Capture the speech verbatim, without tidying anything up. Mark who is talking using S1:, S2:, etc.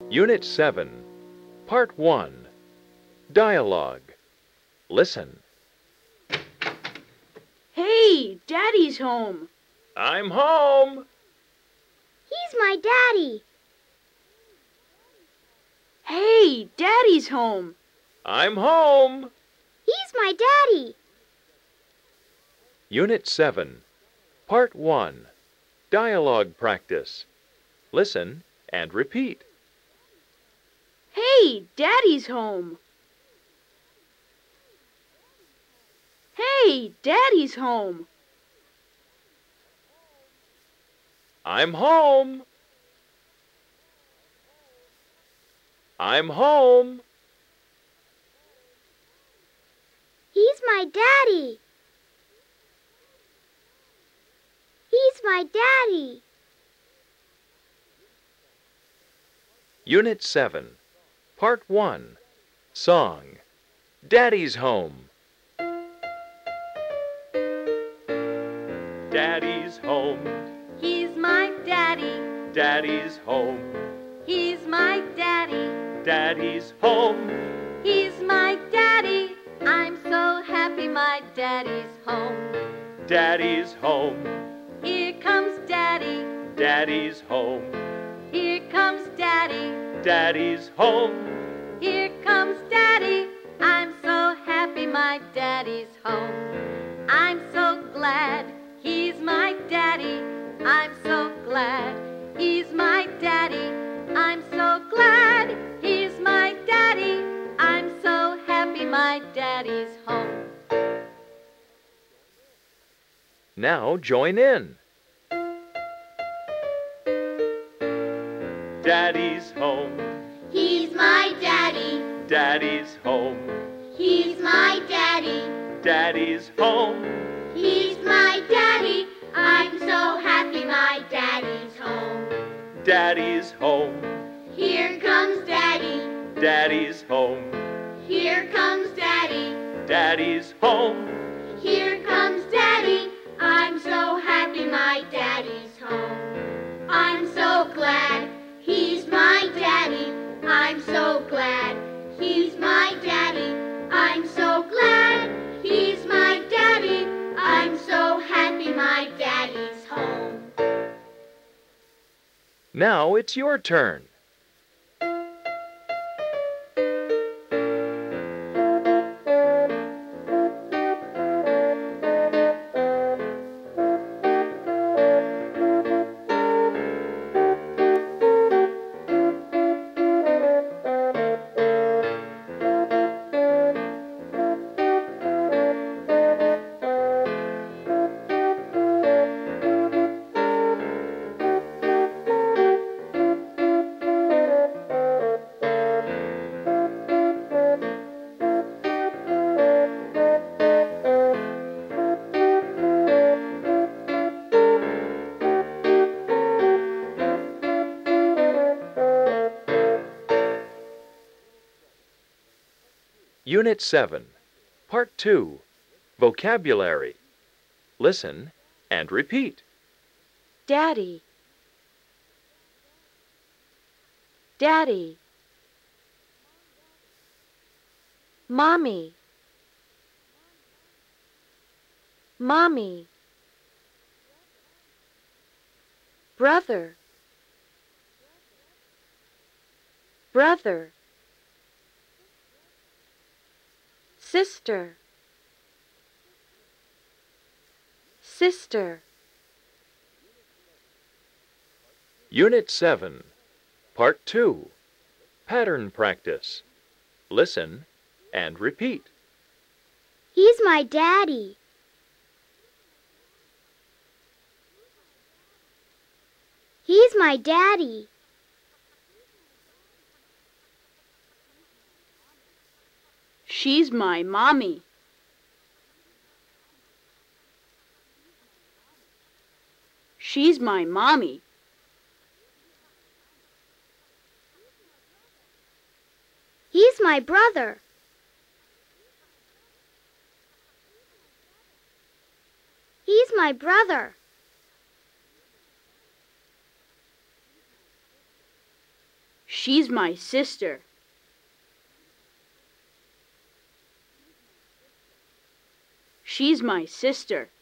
S1: Unit seven, Part one, Dialogue. Listen.
S2: Hey, Daddy's home.
S1: I'm home.
S3: He's my daddy.
S2: Hey, Daddy's home.
S1: I'm home.
S3: He's my daddy.
S1: Unit seven, Part one, Dialogue Practice. Listen and repeat.
S2: Hey, Daddy's home. Hey, Daddy's home.
S1: I'm home. I'm home.
S3: He's my daddy. He's my daddy.
S1: Unit seven, Part one, Song. Daddy's home. Daddy's home.
S4: He's my daddy.
S1: Daddy's home.
S4: He's my daddy.
S1: Daddy's home.
S4: He's my daddy. I'm so happy my daddy's home.
S1: Daddy's home.
S4: Here comes daddy.
S1: Daddy's home.
S4: Here comes daddy.
S1: Daddy's home.
S4: Here comes daddy. I'm so happy my daddy's home. I'm so glad he's my daddy. I'm so glad he's my daddy. I'm so glad he's my daddy. I'm so happy my daddy's home.
S1: Now join in. Daddy's home.
S3: He's my daddy.
S1: Daddy's home.
S3: He's my daddy.
S1: Daddy's home.
S3: He's my daddy. I'm so happy my daddy's home.
S1: Daddy's home.
S3: Here comes daddy.
S1: Daddy's home.
S3: Here comes daddy.
S1: Daddy's home.
S3: Here comes daddy. I'm so happy my daddy's home. I'm so glad he's my daddy. I'm so glad he's my daddy. I'm so glad he's my daddy. I'm so happy my daddy's home.
S1: Now it's your turn. Unit seven, Part two, Vocabulary. Listen and repeat.
S2: Daddy. Daddy. Mommy. Mommy. Brother. Brother. Sister. Sister.
S1: Unit seven, Part two, Pattern Practice. Listen and repeat.
S3: He's my daddy. He's my daddy.
S2: She's my mommy. She's my mommy.
S3: He's my brother. He's my brother.
S2: She's my sister. She's my sister.